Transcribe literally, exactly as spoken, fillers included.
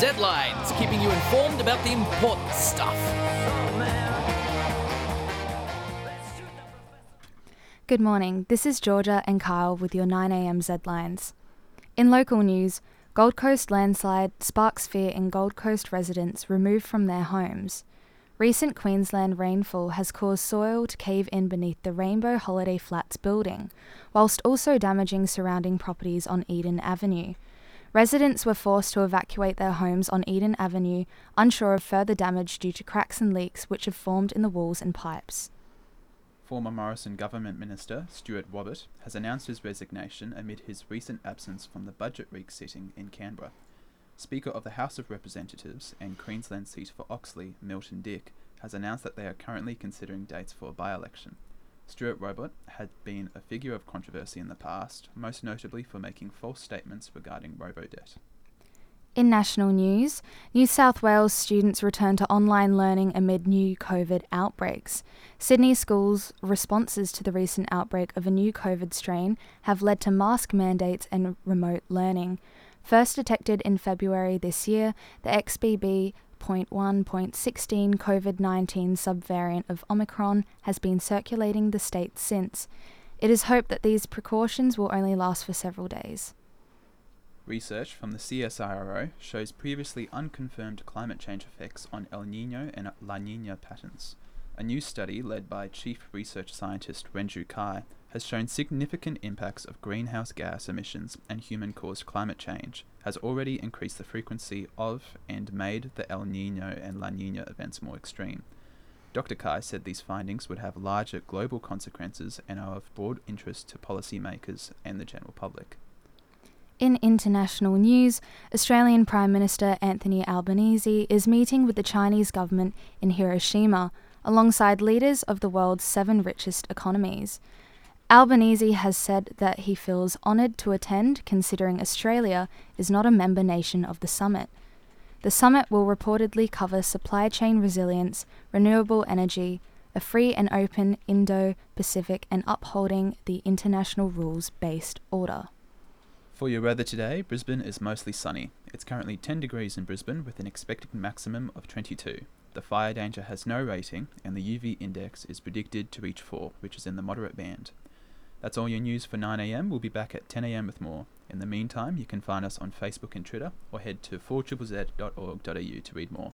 Z-Lines, keeping you informed about the important stuff. Good morning, this is Georgia and Kyle with your nine a m Z-Lines. In local news, Gold Coast landslide sparks fear in Gold Coast residents removed from their homes. Recent Queensland rainfall has caused soil to cave in beneath the Rainbow Holiday Flats building, whilst also damaging surrounding properties on Eden Avenue. Residents were forced to evacuate their homes on Eden Avenue, unsure of further damage due to cracks and leaks which have formed in the walls and pipes. Former Morrison Government Minister Stuart Robert has announced his resignation amid his recent absence from the Budget Week sitting in Canberra. Speaker of the House of Representatives and Queensland seat for Oxley, Milton Dick, has announced that they are currently considering dates for a by-election. Stuart Robert had been a figure of controversy in the past, most notably for making false statements regarding robo-debt. In national news, New South Wales students return to online learning amid new COVID outbreaks. Sydney schools' responses to the recent outbreak of a new COVID strain have led to mask mandates and remote learning. First detected in February this year, the X B B zero point one point one six COVID nineteen subvariant of Omicron has been circulating the state since. It is hoped that these precautions will only last for several days. Research from the C S I R O shows previously unconfirmed climate change effects on El Niño and La Niña patterns. A new study led by Chief Research Scientist Renju Kai has shown significant impacts of greenhouse gas emissions and human-caused climate change has already increased the frequency of and made the El Niño and La Niña events more extreme. Doctor Kai said these findings would have larger global consequences and are of broad interest to policymakers and the general public. In international news, Australian Prime Minister Anthony Albanese is meeting with the Chinese government in Hiroshima, alongside leaders of the world's seven richest economies. Albanese has said that he feels honoured to attend, considering Australia is not a member nation of the summit. The summit will reportedly cover supply chain resilience, renewable energy, a free and open Indo-Pacific, and upholding the international rules-based order. For your weather today, Brisbane is mostly sunny. It's currently ten degrees in Brisbane with an expected maximum of twenty-two. The fire danger has no rating and the U V index is predicted to reach four, which is in the moderate band. That's all your news for nine a m. We'll be back at ten a m with more. In the meantime, you can find us on Facebook and Twitter or head to four z z z dot org dot a u to read more.